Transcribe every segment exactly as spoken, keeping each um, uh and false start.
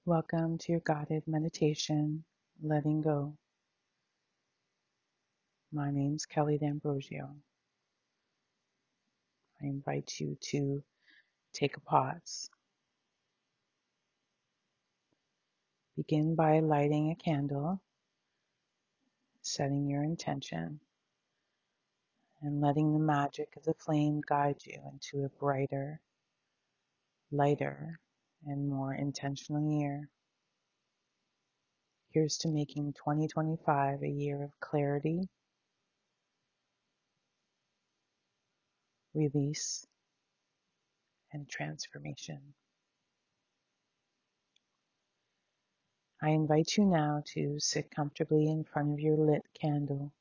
Welcome to your guided meditation, Letting Go. My name's Kelly D'Ambrosio. I invite you to take a pause. Begin by lighting a candle, setting your intention, and letting the magic of the flame guide you into a brighter, lighter, and more intentional year. Here's to making twenty twenty-five a year of clarity, release, and transformation. I invite you now to sit comfortably in front of your lit candle.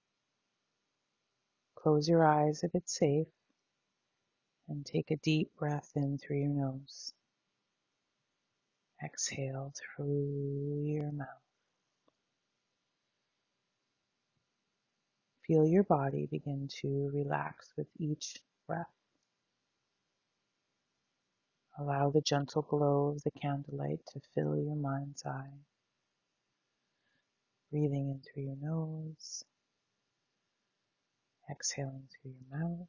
Close your eyes if it's safe and take a deep breath in through your nose. Exhale through your mouth. Feel your body begin to relax with each breath. Allow the gentle glow of the candlelight to fill your mind's eye. Breathing in through your nose, exhaling through your mouth.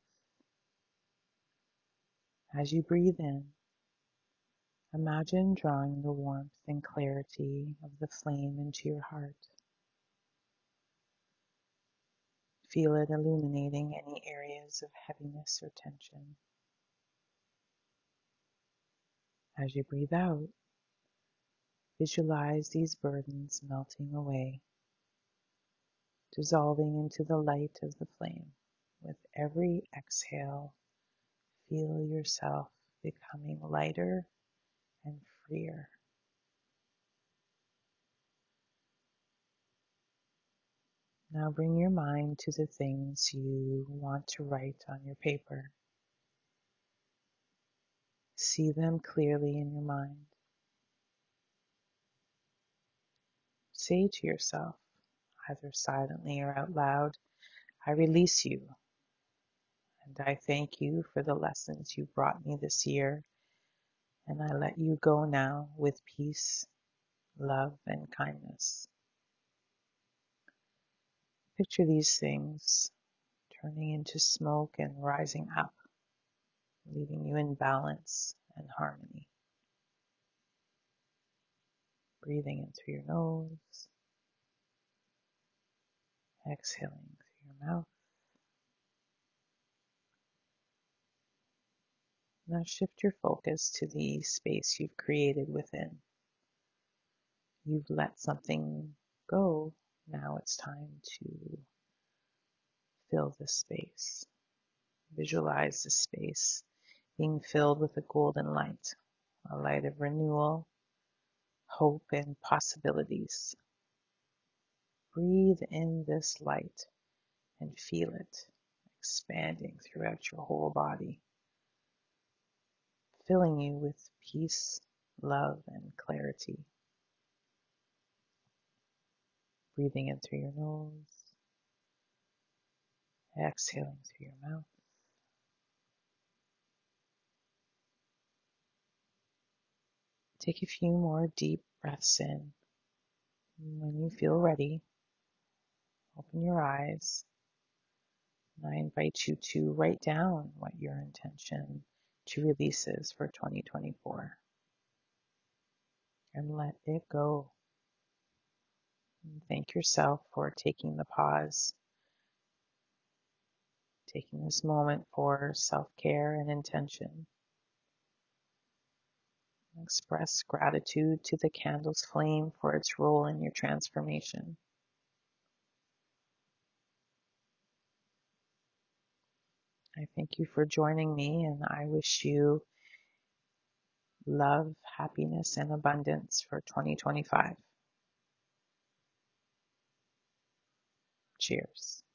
As you breathe in, imagine drawing the warmth and clarity of the flame into your heart. Feel it illuminating any areas of heaviness or tension. As you breathe out, visualize these burdens melting away, dissolving into the light of the flame. With every exhale, feel yourself becoming lighter and freer. Now bring your mind to the things you want to write on your paper. See them clearly in your mind. Say to yourself, either silently or out loud, I release you, and I thank you for the lessons you brought me this year, and I let you go now with peace, love, and kindness. Picture these things turning into smoke and rising up, leaving you in balance and harmony. Breathing in through your nose, exhaling through your mouth. Now shift your focus to the space you've created within. You've let something go. Now it's time to fill this space. Visualize the space being filled with a golden light, a light of renewal, hope, and possibilities. Breathe in this light and feel it expanding throughout your whole body, filling you with peace, love, and clarity. Breathing in through your nose, exhaling through your mouth. Take a few more deep breaths in. When you feel ready, open your eyes. And I invite you to write down what your intention to release is for twenty twenty-four. And let it go. And thank yourself for taking the pause, taking this moment for self-care and intention. Express gratitude to the candle's flame for its role in your transformation. I thank you for joining me, and I wish you love, happiness, and abundance for twenty twenty-five. Cheers.